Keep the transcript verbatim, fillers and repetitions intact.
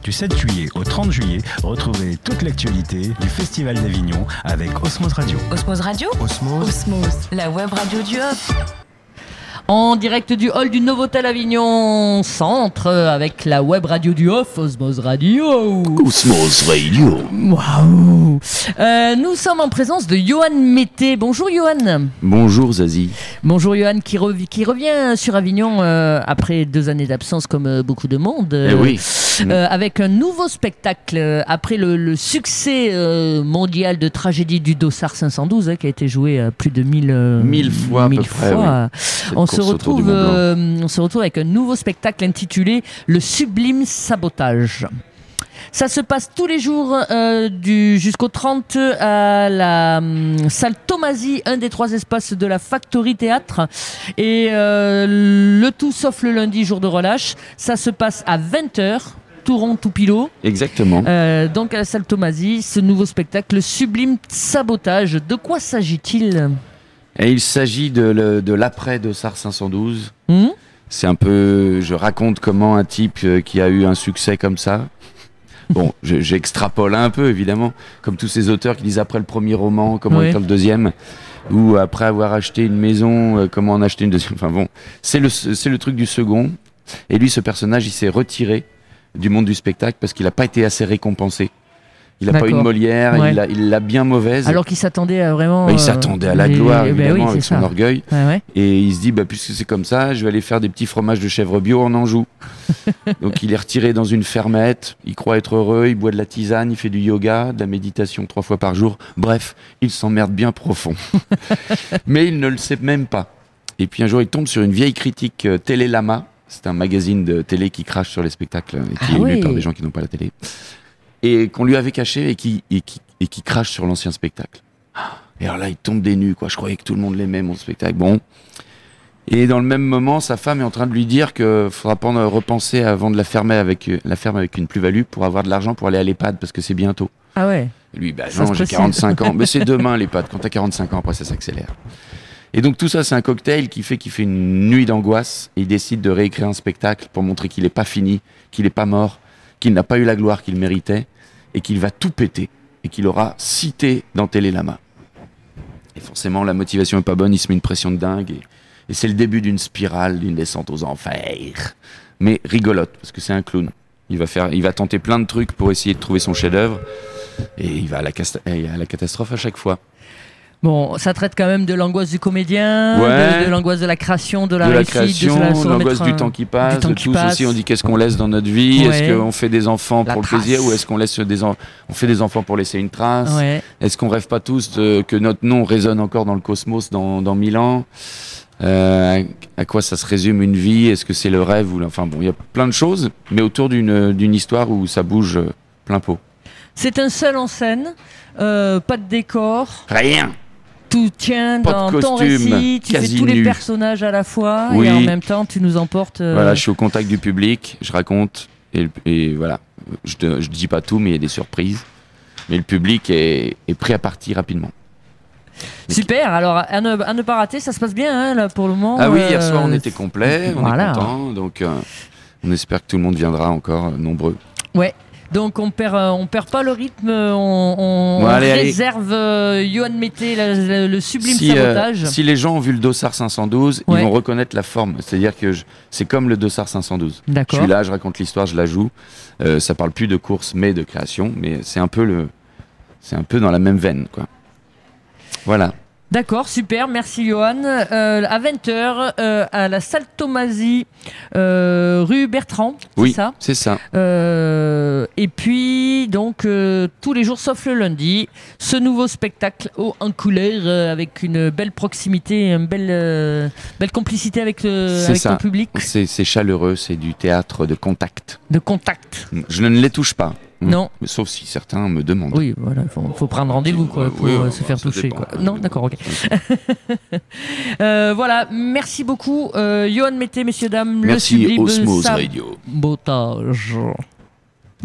Du sept juillet au trente juillet, retrouvez toute l'actualité du Festival d'Avignon avec Osmose Radio. Osmose Radio Osmose. Osmose, la web radio du Off. En direct du hall du Novotel Avignon Centre avec la web radio du Off, Osmose Radio. Osmose Radio. Waouh. Euh, nous sommes en présence de Johan Mété. Bonjour Johan. Bonjour Zazie. Bonjour Johan qui, rev- qui revient sur Avignon euh, après deux années d'absence comme euh, beaucoup de monde. Eh oui. Euh, avec un nouveau spectacle euh, après le, le succès euh, mondial de Tragédie du Dossard cinq cent douze hein, qui a été joué à plus de mille, euh, Mille fois à peu près, fois. oui. On se course autour du retrouve, Mont Blanc. euh, on se retrouve avec un nouveau spectacle intitulé Le Sublime Sabotage. Ça se passe tous les jours euh, du, jusqu'au trente à la hum, salle Tomasi, un des trois espaces de la Factory Théâtre. Et euh, le tout sauf le lundi, jour de relâche. Ça se passe à vingt heures. Tout rond, tout pilot. Exactement. Euh, donc à la salle Tomasi, ce nouveau spectacle, Le Sublime Sabotage. De quoi s'agit-il ? Et il s'agit de, le- de l'après Dossard cinq cent douze. Hum C'est un peu, je raconte comment un type euh, qui a eu un succès comme ça. Bon, je- j'extrapole un peu évidemment, comme tous ces auteurs qui disent après le premier roman, comment Oui. écrire le deuxième, ou après avoir acheté une maison, euh, comment en acheter une deuxième. Enfin bon, c'est le, c'est le truc du second. Et lui, ce personnage, il s'est retiré du monde du spectacle parce qu'il n'a pas été assez récompensé. Il n'a pas eu D'accord. une Molière, Ouais. il l'a il l'a bien mauvaise. Alors qu'il s'attendait à vraiment. Bah, il euh, s'attendait à la les- gloire, eh ben évidemment, oui, avec c'est son ça. orgueil. Ouais, ouais. Et il se dit, bah, puisque c'est comme ça, je vais aller faire des petits fromages de chèvre bio en Anjou. Donc il est retiré dans une fermette, il croit être heureux, il boit de la tisane, il fait du yoga, de la méditation trois fois par jour. Bref, il s'emmerde bien profond. Mais il ne le sait même pas. Et puis un jour, il tombe sur une vieille critique euh, Télé Lama. C'est un magazine de télé qui crache sur les spectacles et qui Ah est lu oui. par des gens qui n'ont pas la télé. Et qu'on lui avait caché et qui, et qui, et qui crache sur l'ancien spectacle. Et alors là, il tombe des nues, quoi. Je croyais que tout le monde l'aimait, mon spectacle. Bon. Et dans le même moment, sa femme est en train de lui dire qu'il faudra pas en repenser avant de la fermer avec, la ferme avec une plus-value pour avoir de l'argent pour aller à l'EHPAD parce que c'est bientôt. Ah ouais. Et lui, bah Ça non, se j'ai précise. quarante-cinq ans. Mais c'est demain l'EHPAD. Quand t'as quarante-cinq ans, après ça s'accélère. Et donc tout ça, c'est un cocktail qui fait qu'il fait une nuit d'angoisse et il décide de réécrire un spectacle pour montrer qu'il n'est pas fini, qu'il n'est pas mort, qu'il n'a pas eu la gloire qu'il méritait et qu'il va tout péter et qu'il aura cité dans Télé Lama. Et forcément, la motivation est pas bonne, il se met une pression de dingue et, et c'est le début d'une spirale, d'une descente aux enfers. Mais rigolote, parce que c'est un clown. Il va, faire, il va tenter plein de trucs pour essayer de trouver son chef-d'œuvre et il va à la, casta- à la catastrophe à chaque fois. Bon, ça traite quand même de l'angoisse du comédien, Ouais. de, de l'angoisse de la création, de la de la réussite, création, de la- se de l'angoisse remettre du un- temps qui passe, du temps de qui tous passe. aussi. On dit qu'est-ce qu'on laisse dans notre vie, Ouais. est-ce qu'on fait des enfants La pour trace. le plaisir ou est-ce qu'on laisse des en- on fait des enfants pour laisser une trace. Ouais. Est-ce qu'on rêve pas tous de- que notre nom résonne encore dans le cosmos dans, dans mille ans? Euh, à quoi ça se résume une vie? Est-ce que c'est le rêve ou le- enfin bon, il y a plein de choses, mais autour d'une d'une histoire où ça bouge euh, plein pot. C'est un seul en scène, euh, pas de décor, Rien. tout tient Pas de dans ton costume, récit, tu fais quasi tous les nu. personnages à la fois Oui. et en même temps tu nous emportes. euh, Voilà, je suis au contact du public, je raconte et, et voilà, je, te- je dis pas tout, mais il y a des surprises. Mais le public est, est prêt à partir rapidement. Super, alors à ne, à ne pas rater, ça se passe bien hein, là pour le moment. Ah oui, hier euh, soir on était complet, on voilà. est content, donc euh, on espère que tout le monde viendra encore euh, nombreux. Ouais. Donc on perd, euh, on perd pas le rythme, on, on Bon, allez, allez. réserve euh, Johan Mété, le, le- le sublime Si, euh, sabotage. si les gens ont vu le Dossard cinq cent douze, Ouais. ils vont reconnaître la forme. C'est-à-dire que je- c'est comme le Dossard cinq cent douze. Je D'accord. suis là, je raconte l'histoire, je la joue. Euh, ça parle plus de course, mais de création. Mais c'est un peu le, c'est un peu dans la même veine, quoi. Voilà. D'accord, super, merci Johan. Euh, à vingt heures, euh, à la salle Tomasi, euh, rue Bertrand, c'est Oui, ça c'est ça. Euh, Et puis, donc, euh, tous les jours sauf le lundi, ce nouveau spectacle haut en couleur euh, avec une belle proximité, une belle, euh, belle complicité avec, le, C'est avec ça. ton public, C'est, c'est chaleureux, c'est du théâtre de contact. de contact. Je ne les touche pas. Non. Mais sauf si certains me demandent. Oui, voilà, il faut, faut prendre rendez-vous quoi, pour Oui, euh, ouais, se bah, faire ça toucher. dépend. Quoi. Non, d'accord, ok. Euh, voilà, merci beaucoup. Euh, Johan Mété, messieurs, dames, Merci le sublime Osmose Radio. sabotage.